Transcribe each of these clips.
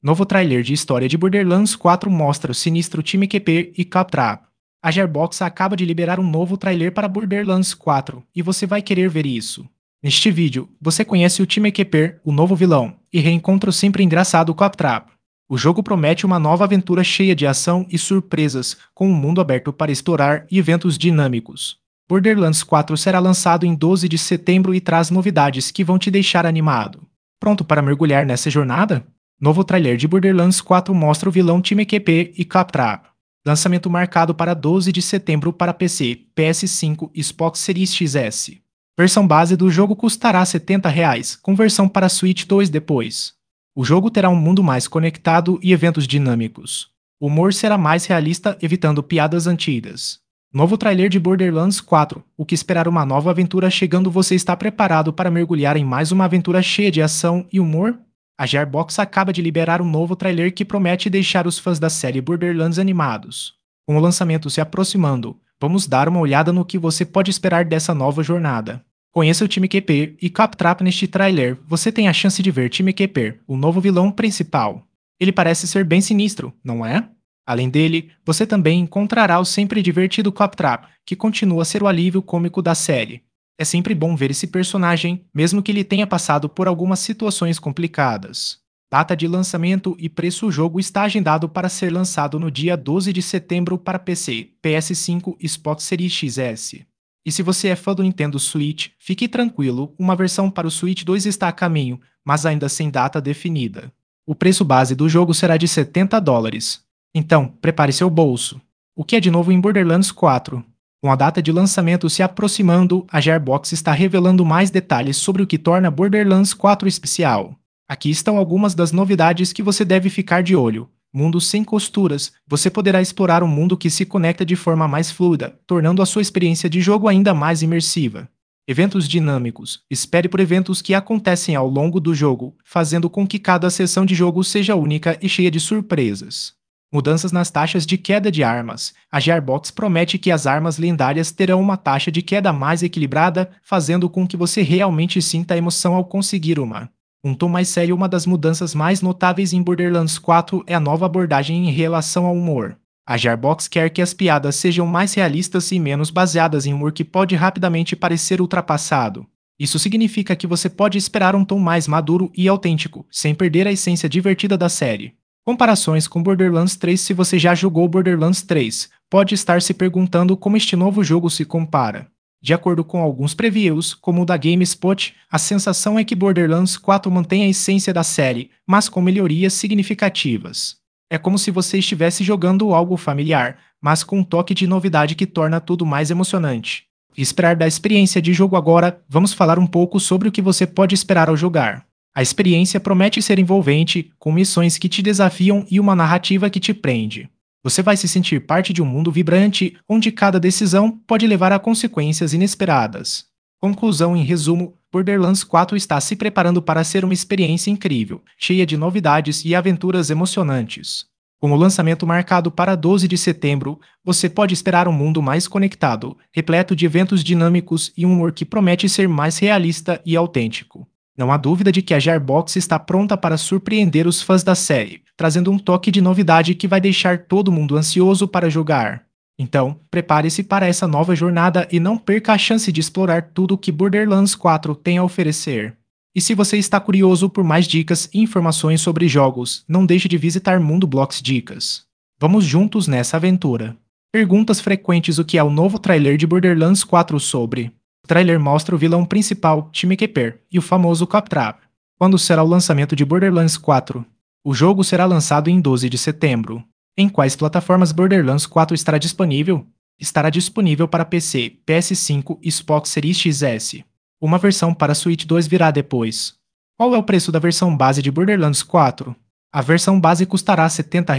Novo trailer de história de Borderlands 4 mostra o sinistro time QP e Claptrap. A Gearbox acaba de liberar um novo trailer para Borderlands 4 e você vai querer ver isso. Neste vídeo, você conhece o time QP, o novo vilão, e reencontra o sempre engraçado Claptrap. O jogo promete uma nova aventura cheia de ação e surpresas, com um mundo aberto para explorar e eventos dinâmicos. Borderlands 4 será lançado em 12 de setembro e traz novidades que vão te deixar animado. Pronto para mergulhar nessa jornada? Novo trailer de Borderlands 4 mostra o vilão Time QP e Claptrap. Lançamento marcado para 12 de setembro para PC, PS5 e Xbox Series XS. Versão base do jogo custará R$ 70, com versão para Switch 2 depois. O jogo terá um mundo mais conectado e eventos dinâmicos. O humor será mais realista, evitando piadas antigas. Novo trailer de Borderlands 4. O que esperar uma nova aventura chegando? Você está preparado para mergulhar em mais uma aventura cheia de ação e humor? A Gearbox acaba de liberar um novo trailer que promete deixar os fãs da série Borderlands animados. Com o lançamento se aproximando, vamos dar uma olhada no que você pode esperar dessa nova jornada. Conheça o time QP e Claptrap neste trailer. Você tem a chance de ver time QP, o novo vilão principal. Ele parece ser bem sinistro, não é? Além dele, você também encontrará o sempre divertido Claptrap, que continua a ser o alívio cômico da série. É sempre bom ver esse personagem, mesmo que ele tenha passado por algumas situações complicadas. Data de lançamento e preço: o jogo está agendado para ser lançado no dia 12 de setembro para PC, PS5 e Xbox Series XS. E se você é fã do Nintendo Switch, fique tranquilo, uma versão para o Switch 2 está a caminho, mas ainda sem data definida. O preço base do jogo será de US$ 70. Então, prepare seu bolso. O que é de novo em Borderlands 4? Com a data de lançamento se aproximando, a Gearbox está revelando mais detalhes sobre o que torna Borderlands 4 especial. Aqui estão algumas das novidades que você deve ficar de olho. Mundo sem costuras. Você poderá explorar um mundo que se conecta de forma mais fluida, tornando a sua experiência de jogo ainda mais imersiva. Eventos dinâmicos. Espere por eventos que acontecem ao longo do jogo, fazendo com que cada sessão de jogo seja única e cheia de surpresas. Mudanças nas taxas de queda de armas. A Gearbox promete que as armas lendárias terão uma taxa de queda mais equilibrada, fazendo com que você realmente sinta a emoção ao conseguir uma. Um tom mais sério. Uma das mudanças mais notáveis em Borderlands 4 é a nova abordagem em relação ao humor. A Gearbox quer que as piadas sejam mais realistas e menos baseadas em humor que pode rapidamente parecer ultrapassado. Isso significa que você pode esperar um tom mais maduro e autêntico, sem perder a essência divertida da série. Comparações com Borderlands 3. Se você já jogou Borderlands 3, pode estar se perguntando como este novo jogo se compara. De acordo com alguns previews, como o da GameSpot, a sensação é que Borderlands 4 mantém a essência da série, mas com melhorias significativas. É como se você estivesse jogando algo familiar, mas com um toque de novidade que torna tudo mais emocionante. E esperar da experiência de jogo. Agora, vamos falar um pouco sobre o que você pode esperar ao jogar. A experiência promete ser envolvente, com missões que te desafiam e uma narrativa que te prende. Você vai se sentir parte de um mundo vibrante, onde cada decisão pode levar a consequências inesperadas. Conclusão: em resumo, Borderlands 4 está se preparando para ser uma experiência incrível, cheia de novidades e aventuras emocionantes. Com o lançamento marcado para 12 de setembro, você pode esperar um mundo mais conectado, repleto de eventos dinâmicos e um humor que promete ser mais realista e autêntico. Não há dúvida de que a Gearbox está pronta para surpreender os fãs da série, trazendo um toque de novidade que vai deixar todo mundo ansioso para jogar. Então, prepare-se para essa nova jornada e não perca a chance de explorar tudo o que Borderlands 4 tem a oferecer. E se você está curioso por mais dicas e informações sobre jogos, não deixe de visitar Mundo Blox Dicas. Vamos juntos nessa aventura. Perguntas frequentes: o que é o novo trailer de Borderlands 4 sobre? O trailer mostra o vilão principal, Time QP, e o famoso Claptrap. Quando será o lançamento de Borderlands 4? O jogo será lançado em 12 de setembro. Em quais plataformas Borderlands 4 estará disponível? Estará disponível para PC, PS5 e Xbox Series XS. Uma versão para Switch 2 virá depois. Qual é o preço da versão base de Borderlands 4? A versão base custará R$ 70.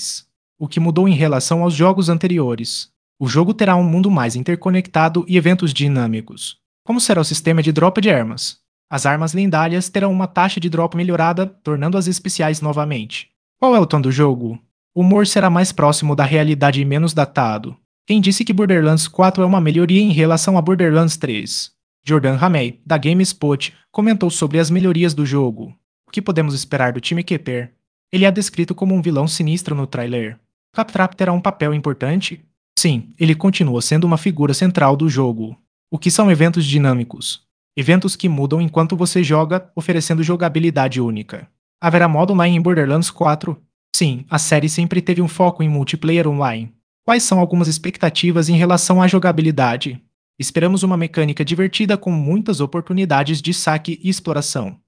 O que mudou em relação aos jogos anteriores? O jogo terá um mundo mais interconectado e eventos dinâmicos. Como será o sistema de drop de armas? As armas lendárias terão uma taxa de drop melhorada, tornando-as especiais novamente. Qual é o tom do jogo? O humor será mais próximo da realidade e menos datado. Quem disse que Borderlands 4 é uma melhoria em relação a Borderlands 3? Jordan Ramey, da GameSpot, comentou sobre as melhorias do jogo. O que podemos esperar do time QP? Ele é descrito como um vilão sinistro no trailer. Claptrap terá um papel importante? Sim, ele continua sendo uma figura central do jogo. O que são eventos dinâmicos? Eventos que mudam enquanto você joga, oferecendo jogabilidade única. Haverá modo online em Borderlands 4? Sim, a série sempre teve um foco em multiplayer online. Quais são algumas expectativas em relação à jogabilidade? Esperamos uma mecânica divertida com muitas oportunidades de saque e exploração.